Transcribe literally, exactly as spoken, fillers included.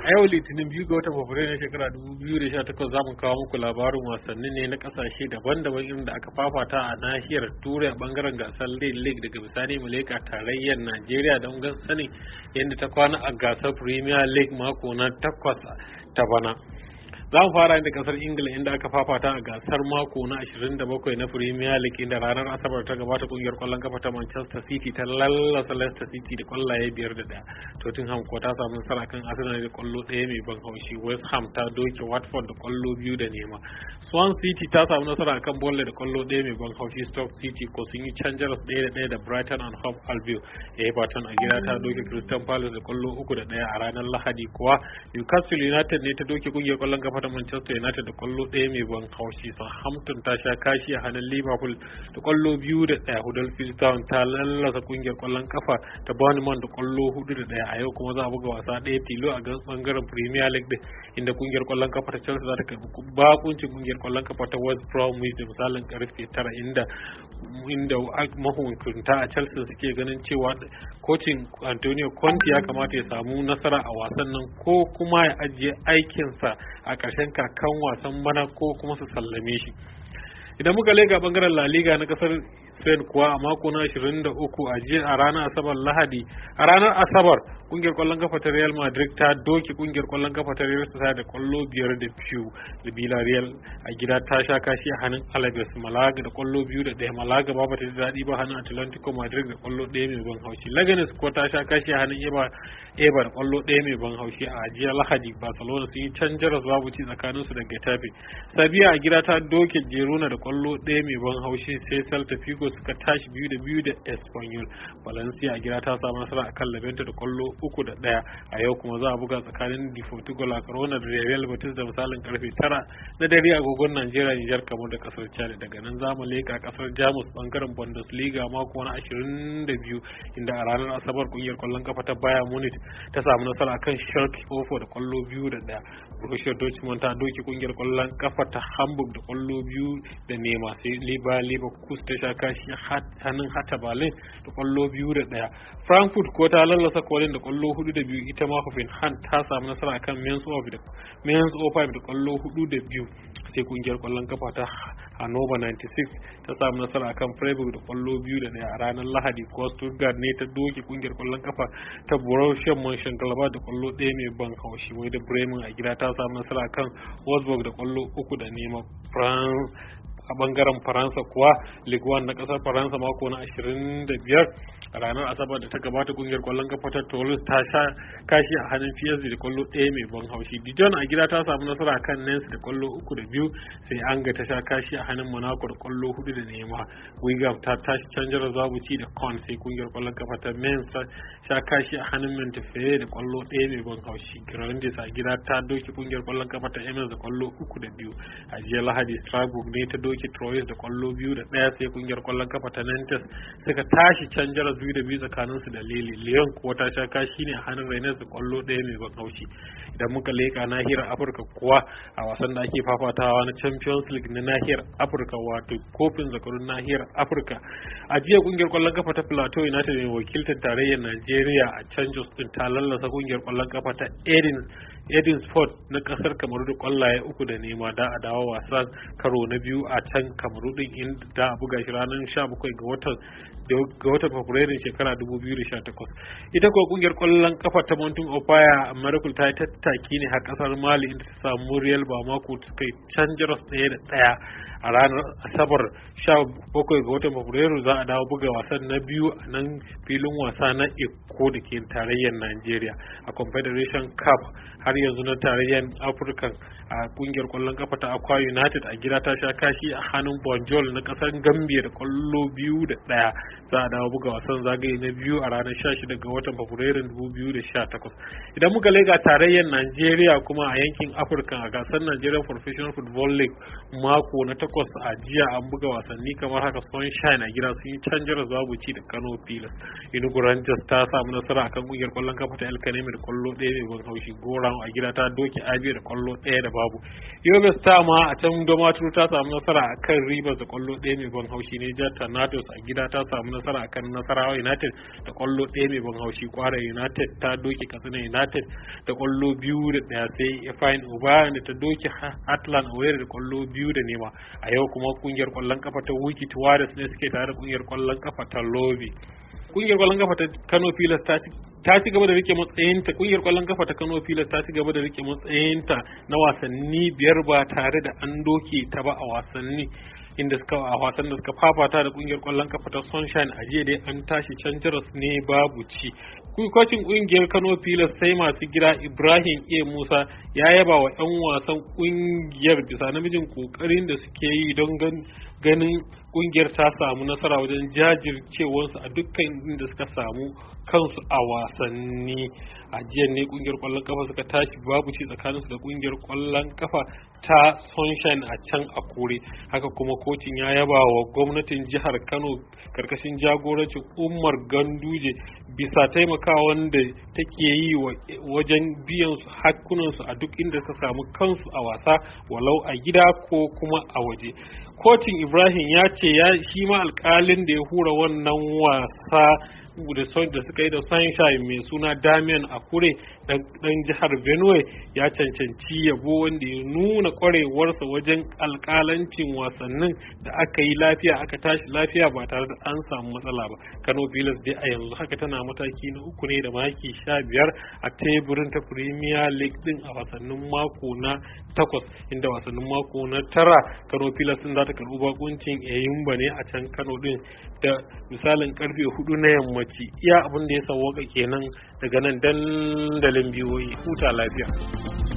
A yau Litinin biyu ga watan Fabrairu na shekara dubu biyu da sha takwas za mu kawo muku labarin wasanni ne na kasashe daban-daban inda aka fafata a nahiyar Turai a bangaren gasar League daga bisani mu leka tarayyar Najeriya don gan sanin yadda ta kwana a gasar Premier League mako na takwas ta bana. Za mu fara da kasar Ingila inda aka fafata a gasar mako na ashirin da bakwai na Premier League inda ranar Asabar ta gabata kungiyar kwallon kafa ta Manchester City ta lallasa Leicester City da kwallaye biyar da daya. Tottenham ko ta samu nasara kan Arsenal da kwallo daya mai ban haushi. West Ham ta doke Watford da kwallo biyu da nema. Swan City ta samu nasara kan Burnley da kwallo daya mai ban haushi. Stoke City ko sun yi canjaras daya da daya da Brighton and Hove Albion. Everton a gida ta doke Crystal Palace da kwallo uku da daya a ranar Lahadi kuwa Newcastle United ne ta doke kungiyar kwallon kafa ta Manchester United da kwallo ɗaya mai ban haushi. Southampton ta sha kashi a hannun Liverpool da kwallo biyu da ɗaya. Huddersfield Town ta lallasa kungiyar kwallon kafa ta Bournemouth da kwallo hudu da ɗaya. A yau kuma za a buga wasa ɗaya tilo a bangaren Premier League din inda kungiyar kwallon kafa ta Chelsea za ta karbi bakuncin kungiyar kwallon kafa ta West Bromwich da misalin karfe tara inda inda mahukunta a Chelsea suke ganin cewa kocin Antonio Conte ya kamata ya samu nasara a wasan nan ko kuma ya ajiye aikinsa a ƙarshen kakan wasan bana ko kuma su sallame shi. Idan muka lega bangaren La Liga na kasar Spain kuwa a mako na ashirin da uku a jiya a ranar Asabar Lahadi a ranar Asabar kungiyar kwallon kafa ta Real Madrid ta doki kungiyar kwallon kafa ta Real Sociedad da kwallo biyar da biyu. da Villarreal a gida ta sha kashi a hannun Alaves. Malaga da kwallo biyu da ɗaya. Malaga ba ta ji daɗi ba hannun Atlantico Madrid da kwallo ɗaya mai ban haushi. Leganes ko ta sha kashi a hannun Eba Eba da kwallo ɗaya mai ban haushi. A jiya Lahadi Barcelona sun yi can jaras babu ci tsakanin su da Getafe. Sevilla a gida ta doke Girona da kwallo ɗaya mai ban haushi sai Celta Vigo suka tashi biyu da biyu da Espanyol. Valencia a gida ta samu nasara akan Levante da kwallo uku da ɗaya. A yau kuma za a buga tsakanin Deportivo La Corona da Real Betis da misalin karfe tara na dare agogon Najeriya, Nijar, kamar da kasar Chad. Daga nan za mu leka kasar Jamus bangaren Bundesliga mako na ashirin da biyu inda a ranar Asabar kungiyar kwallon kafa ta Bayern Munich ta samu nasara akan Schalke da kwallo biyu da ɗaya. Borussia Dortmund ta doki kungiyar kwallon kafa ta Hamburg da kwallo biyu da nema sai Liba Leverkusen ta sha kashi hannun Hertha Berlin da kwallo biyu da ɗaya. Frankfurt ko ta lallasa Kolin da kwallo hudu da biyu. Ita ma Hoffenheim ta samu nasara akan Mainz oh five da kwallo hudu da biyu. sai kungiyar kwallon kafa ta Hannover ninety-six ta samu nasara akan Freiburg da kwallo biyu da daya a ranar Lahadi. Ko Stuttgart ne ta doke kungiyar kwallon kafa ta Borussia Mönchengladbach da kwallo ɗaya mai ban haushi. Wai da Bremen a gida ta samu nasara akan Wolfsburg da kwallo uku da nema. France a bangaren Faransa kuwa Ligue one na kasar Faransa mako na ashirin da biyar a ranar Asabar da ta gabata kungiyar kwallon kafa ta Toulouse ta sha kashi a hannun P S G da kwallo ɗaya mai ban haushi. Dijon a gida ta samu nasara kan Nantes da kwallo uku da biyu sai Anga ta sha kashi a hannun Monaco da kwallo hudu da nema. Wigan ta tashi canjar zabuci da Caen sai kungiyar kwallon kafa ta Mainz ta sha kashi a hannun Montefiore da kwallo ɗaya mai ban haushi. Girondins a gida ta doki kungiyar kwallon kafa ta Amiens da kwallo uku da biyu. A jiya Lahadi Strasbourg ne ta doki Troyes da kwallo biyu da ɗaya sai kungiyar kwallon kafa ta Nantes suka tashi canjar biyu da biyu tsakanin su da Lille. Lyon kuwa ta sha kashi ne a hannun Rennes da kwallo ɗaya mai ban haushi. Idan muka leka nahiyar Afirka kuwa a wasan da ake fafatawa na Champions League na nahiyar Afirka wato kofin zakarun nahiyar Afirka, a jiya kungiyar kwallon kafa ta Plateau United mai wakiltar tarayyar Najeriya a can Jos din ta lallasa kungiyar kwallon kafa ta Edin Edin Sport na kasar Kamaru da kwallaye uku da nema da a dawo wasan karo na biyu a can Kamaru din inda da a buga shi ranar sha bakwai ga watan ga watan Fabrairun shekara dubu biyu da sha takwas. Ita kuwa kungiyar kwallon kafa ta Mountain of Fire a Miracle ta yi tattaki ne har kasar Mali inda ta samu Real Bamako ta kai can jaras ɗaya da ɗaya a ranar Asabar sha bakwai ga watan Fabrairu. Za a dawo buga wasan na biyu a nan filin wasa na Eko da ke tarayyar Najeriya a Confederation Cup har yanzu na tarayyar Afirka. A kungiyar kwallon kafa ta Akwa United a gida ta sha kashi a hannun Bonjol na kasar Gambia da kwallo biyu da ɗaya. Za a dawo buga wasan zagaye na biyu a ranar sha shida ga watan Fabrairun dubu biyu da sha takwas. Idan muka lega tarayyar Najeriya kuma a yankin Afirka a gasar Nigerian Professional Football League mako na takwas a jiya an buga wasanni kamar haka. Sunshine a gida sun yi canjar babu ci da Kano Pilas. Enugu Rangers ta samu nasara akan kungiyar kwallon kafa ta El Kanemi da kwallo ɗaya mai ban haushi. Goran a gida ta doke Abia da kwallo ɗaya da babu. Yobe Star ma a can Damaturu ta samu nasara akan Rivers da kwallo ɗaya mai ban haushi. ne Tornadoes a gida ta samu nasara akan Nasarawa United da kwallo ɗaya mai ban haushi. Kwara United ta doke Katsina United da kwallo biyu da ɗaya, sai Ifeanyi Ubah da ta doke Atland Owerri da kwallo biyu da nema. A yau kuma kungiyar kwallon kafa ta Wiki Tuwaris ne suke tare da kungiyar kwallon kafa ta Lobi. Kungiyar kwallon kafa ta Kano Pilas ta ci ta ci gaba da rike matsayinta kungiyar kwallon kafa ta Kano Pilas ta ci gaba da rike matsayinta na wasanni biyar ba tare da an doke ta ba a wasanni inda suka a wasan da suka fafata da kungiyar kwallon kafa ta Sunshine a jiya dai an tashi can jiras ne babu ci. Kocin kungiyar Kano Pilas sai masu gida Ibrahim A Musa ya yaba wa 'yan wasan kungiyar bisa namijin kokarin da suke yi don ganin kungiyar ta samu nasara wajen jajircewarsu a dukkan inda suka samu kansu a wasanni. A jiya ne kungiyar kwallon kafa suka tashi babu ci tsakaninsu da kungiyar kwallon kafa ta Sunshine a can a Kure. Haka kuma kocin ya yaba wa gwamnatin jihar Kano karkashin jagorancin Umar Ganduje bisa taimakawa wanda take yi wajen biyan su hakkunansu a duk inda suka samu kansu a wasa walau a gida ko kuma a waje. Kocin Ibrahim ya ce ya shi ma alkalin da ya hura wannan wasa da suka yi da Sunshine mai suna Damian Akure dan jihar Benue ya cancanci yabo wanda ya nuna kwarewarsa wajen alkalancin wasannin da aka yi lafiya aka tashi lafiya ba tare da an samu matsala ba. Kano Pilas dai a yanzu haka tana mataki na uku ne da maki sha biyar a teburin ta Premier League din a wasannin mako na takwas, inda wasannin mako na tara Kano Pilas din za ta karbi bakuncin Eyimba ne a can Kano din da misalin karfe hudu na yammaci. Iya abin da ya sauwaka kenan daga nan dandalin biyoyi. Huta lafiya.